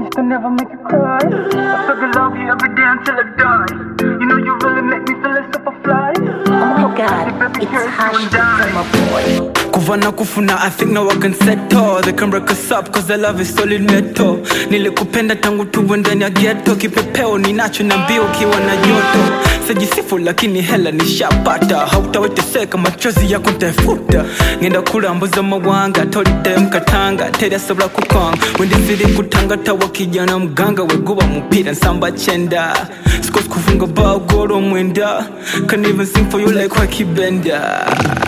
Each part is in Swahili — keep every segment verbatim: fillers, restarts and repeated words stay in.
Promise to never make you cry. I swear to love you every day until I die. You know you really make me feel like superfly. Oh my god, it's Hash from my boy. Kuvana kufuna, I think now I can settle. They can break us up cause the love is solid metal. Nilikupenda tangu tuwe ndani ya ghetto. Kipepeo ninacho na mbio kiwa na joto. Sajisifu lakini hela nishapata. Hautaweteseka machozi yako nitaifuta. Ngenda kula mbuza mawanga, tolite mkatanga, teria sabla kukwanga. Wendi zili kutanga tawa kijana mganga. Weguwa mpira nsamba chenda. Skos kufunga bao goro mwenda. Can't even sing for you like Waki Bender.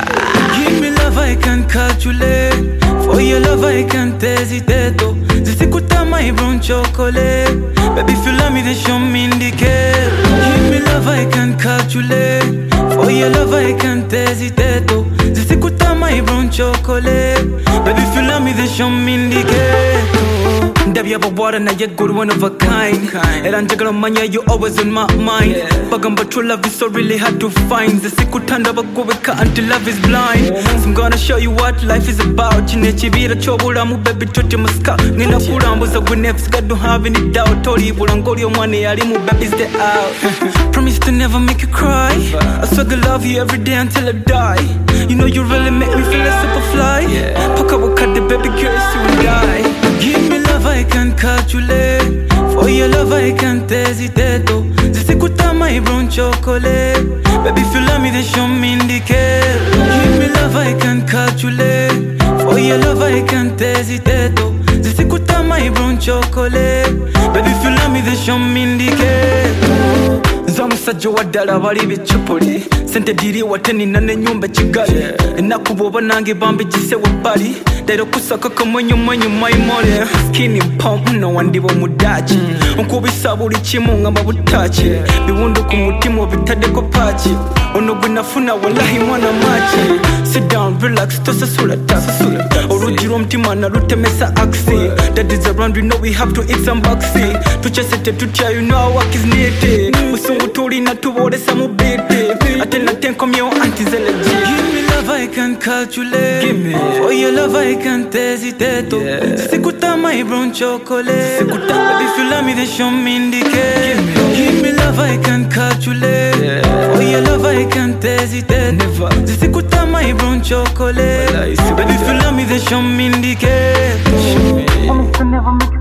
Give me love I can't calculate. For your love I can't hesitate. Zisikuta my brown chocolate. Baby if you love me then show me indicate. Give me love I can't calculate. For your love I can't hesitate. Zisikuta my brown chocolate. Baby if you love me then show me indicate. Ndabya have water na yet good one of a kind. Era njagala manya you always on my mind. Bagamba true love is so really hard to find. Zisikutanda bagobeka until love is blind. So I'm gonna show you what life is about. Chinechibira chobula mu baby toti muska. Ngenda kulambuza gwenefs God don't have any doubt. Tori bulangoli omwane yali mu baby stay out. Promise to never make you cry. I swear to love you every day until I die. You know you really make me feel like superfly. Paka wakade baby girl so you die. Give me love I can't calculate. For your love I can't hesitate. Zisikuta my brown chocolate. Baby if you love me then show me indicate. Give me love I can't calculate. For your love I can't hesitate. Zisikuta my brown chocolate. Baby if you love me then show me indicate. Zamusajja waddala bali bichupuli. Sente diri wateni nane nyumba Kigali. Nakuboba nange bambi jise wabali. Dairo kusaka kamonyo mwenyo maimole. Skinny pump no wandibo mudachi. Nkubisa buli kimu ngamba butachi. Biwundu ku mutima bitadde ko pachi. Ono gwinafuna wallahi mwana machi. Sit down relax tosa sula taxi. Orujiro mtima na rutemesa axi. That is around we know we have to eat some boxy. Tuchesete tutya you know our work is needed. Musungu tuli na tubolesa mu bete. Atena tenko myo antizele G. Give me love I can't calculate. Give me. For your love I can't hesitate. Zisikuta my brown chocolate. Zisikuta. Baby if you love me then show me indicate. Give me. Give me love I can't calculate. Yeah. For your love I can't hesitate. Never. Zisikuta my brown chocolate. Baby if you love me then show me indicate. Promise to never make